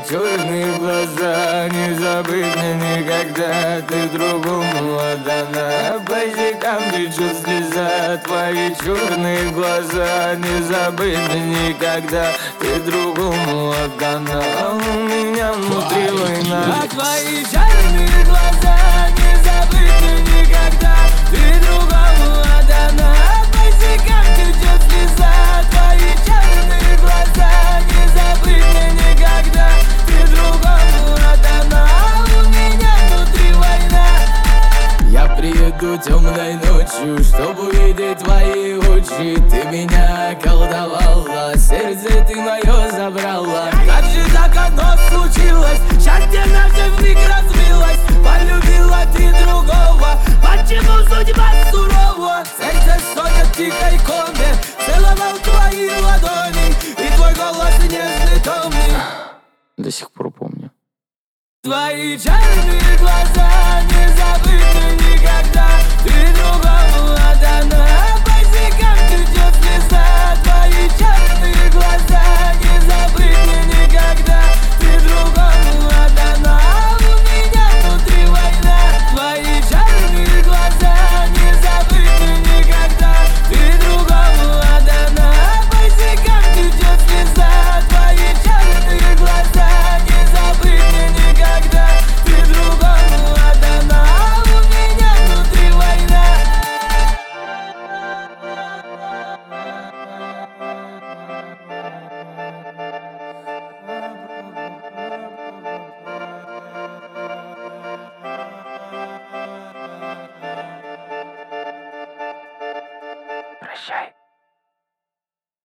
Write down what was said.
черные глаза не забыть мне никогда. Ты другому отдана, по щекам течет слеза. Твои черные глаза не забыть мне никогда. Ты другому отдана, а у меня внутри война. А твои черные глаза не забыть мне никогда. Ты другому отдана, по щекам течет слеза. Твои черные глаза не забыть мне никогда. Ты другому отдана, а у меня внутри война. Я приеду темной ночью, чтобы увидеть твои очи. Ты меня околдовала, сердце ты мое забрала. Как же так оно случилось? Счастье наше вмиг разбилось. Полюбила ты другого, почему судьба сурова? Сердце стонет в тихой коме, целовал твои ладони, и твой голос нежный, томный. До сих пор помню. Твои черные глаза не забыть мне никогда. Ты другому отдана, по щекам течет слеза. Твои черные глаза не забыть мне никогда. Ты другому отдана, а у меня внутри война. Твои черные глаза не забыть мне никогда. Ты другому отдана, по щекам течет слеза. Твои черные глаза не забыть мне никогда. Ты другому отдана, а у меня внутри война. Прощай.